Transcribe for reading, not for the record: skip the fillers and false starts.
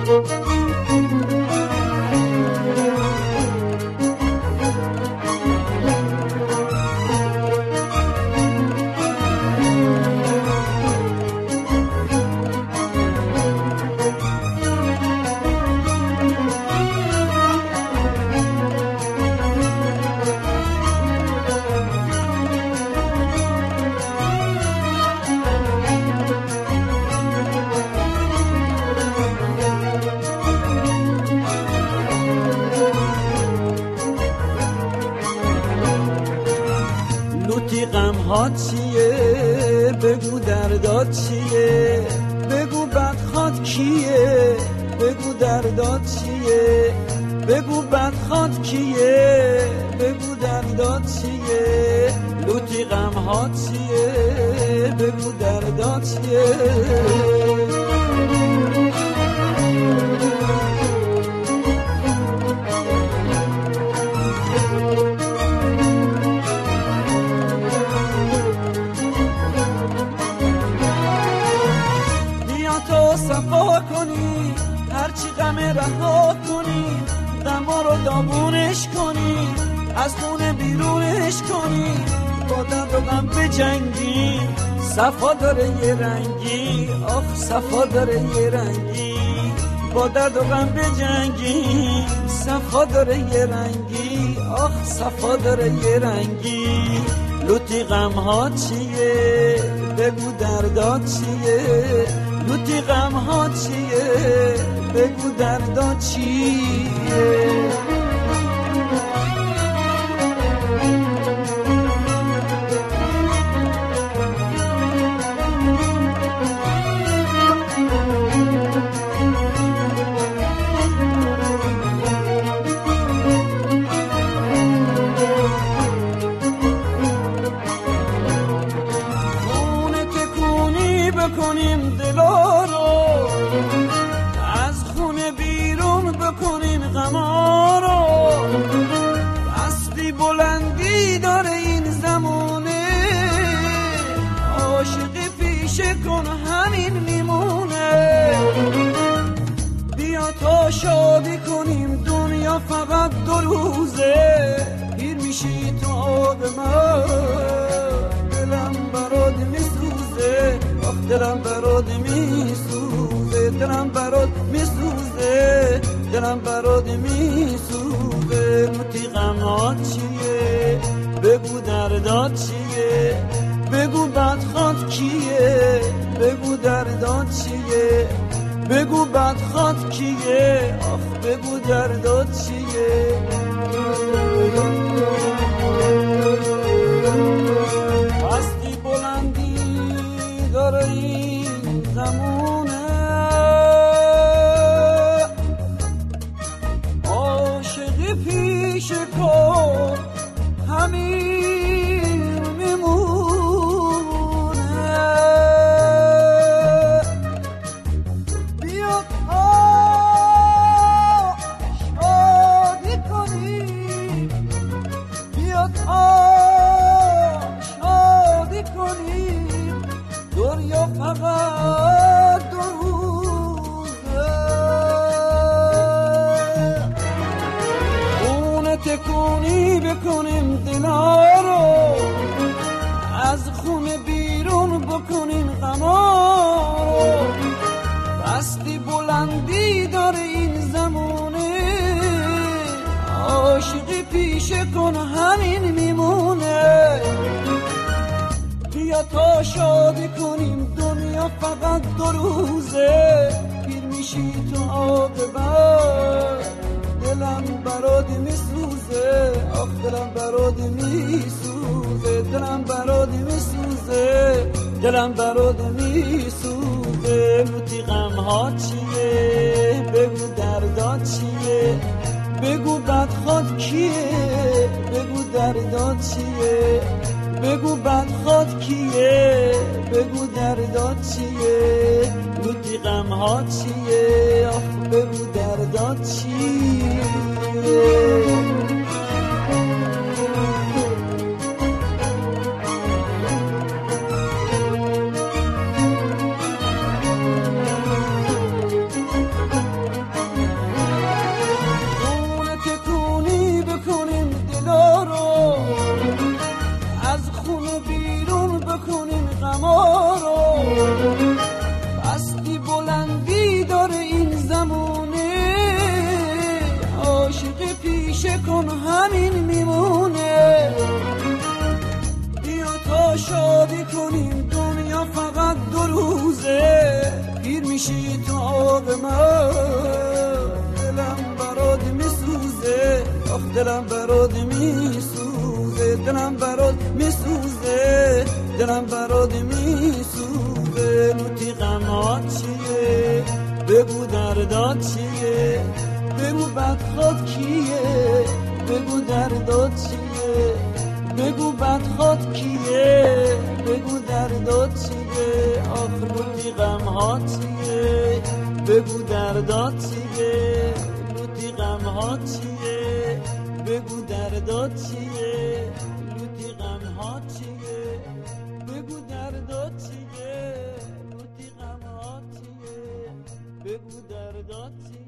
غم‌هات چیه بگو دردات چیه بگو بدخواد کیه بگو دردات چیه بگو بدخواد کیه بگو دردات چیه لوتی غم‌هات چیه بگو دردات چیه صفا کنی هرچی غم رها کنی غما رو دامونش کنی از خونه بیرونش کنی با درد و غم بجنگی صفا داره یه رنگی آخ صفا داره یه رنگی با درد و غم بجنگی صفا داره یه رنگی آخ صفا داره یه رنگی لوتی غم‌هات چیه بگو دردات چیه لوتی غم‌هات چیه بگو دردات چیه بکنیم دلا رو از خونه بیرون بکنیم غما رو اصلی بلندی داره این زمونه عاشقی پیشه کن همین میمونه بیا تا شادی کنیم دنیا فقط 2 روزه پیر میشی تو آب من دلم برات میسوزه دلم برات میسوزه دلم برات میسوزه دلم برات میسوزه لوتی غم‌هات چیه بگو دردات چیه بگو بدخواد کیه بگو دردات چیه بگو بدخواد کیه آخ بگو دردات چیه هستی بلندی داره این زمونه عاشقی پیش کن همین میمونه بیا تا شادی کنی بیا تا شادی کنی دنیا فقط 2 روزه خونه تکونی بکنیم دلا رو از خونه بیرون بکنیم غما رو بستی بلندی داره این زمونه عاشقی پیشه کن همین میمونه بیا تا شادی کنیم دنیا فقط 2 روزه پیر میشی تو آب من دلم برات میسوزه آخ دلم برات میسوزه دلم برات میسوزه دلم برات میسوزه لوتی غم‌هات چیه بگو دردات چیه بگو بدخواد کیه بگو دردات چیه بگو بدخواد کیه بگو دردات چیه لوتی غم‌هات چیه آخ بگو دردات چیه داغ من دلم برات میسوزه آخ دلم برات میسوزه دلم برات میسوزه دلم برات میسوزه لوتی غمات چیه بگو دردات چیه بگو بدخواد کیه بگو دردات چیه بگو بدخواد کیه بگو دردات چیه آخر لوتی غمهات چیه بگو دردات چیه لوتی غمهات چیه بگو دردات چیه لوتی غمهات چیه بگو دردات چیه لوتی غمهات چیه بگو دردات چیه